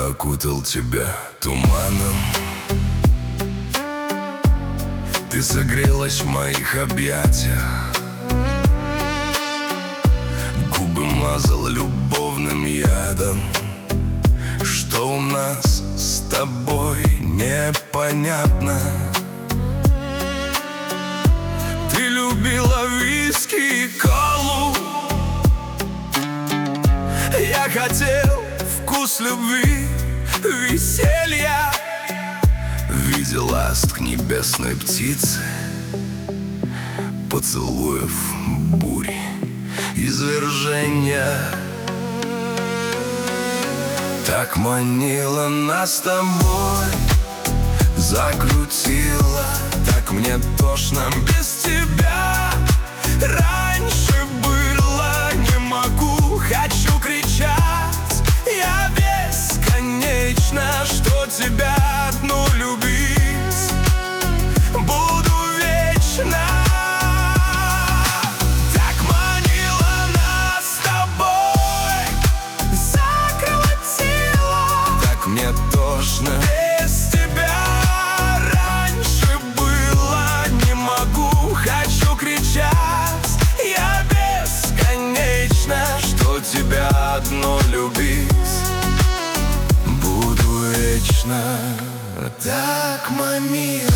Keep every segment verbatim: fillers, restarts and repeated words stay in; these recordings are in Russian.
Я окутал тебя туманом, ты согрелась в моих объятиях, губы мазал любовным ядом. Что у нас с тобой непонятно. Ты любила виски и колу, я хотел вкус любви, веселья. Видел ласт небесной птицы, поцелуев бури, извержения. Так манила нас с тобой, закрутила, так мне тошно без тебя. Раньше было, не могу, хочу кричать. Я бесконечно, что тебя одну любить буду вечно. Мне тошно без тебя. Раньше было, не могу, хочу кричать. Я бесконечно, что тебя одно любить буду вечно. Так манила.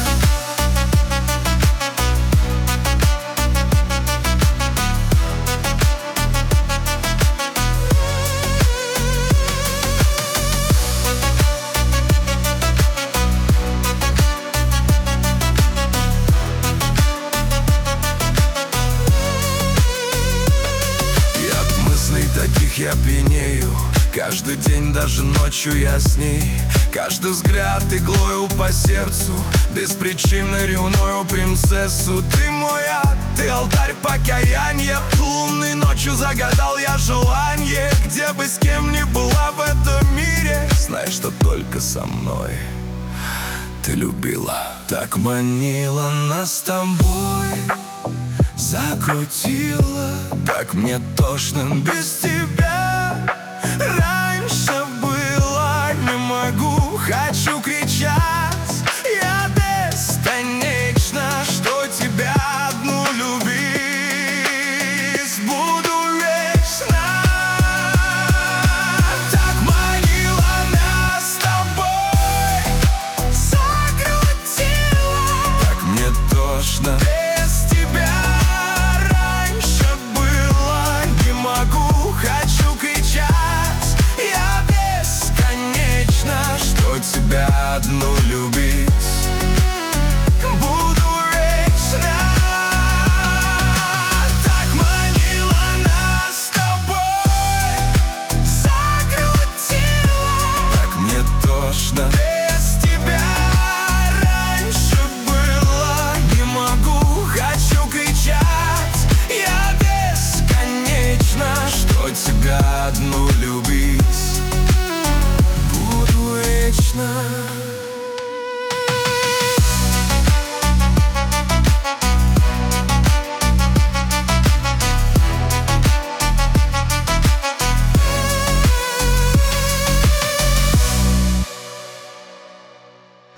Таких я пьянею, каждый день, даже ночью я с ней. Каждый взгляд иглою по сердцу, беспричинно ревную принцессу. Ты мой ад, ты алтарь покаяния. Лунной ночью загадал я желание. Где бы с кем ни была в этом мире, знай, что только со мной ты любила. Так манила нас с тобой, закрутила, так мне тошно без тебя. Раньше было, не могу, хочу кричать. Я бесконечно, что тебя одну любить буду вечно. Так манила нас с тобой, закрутила, так мне тошно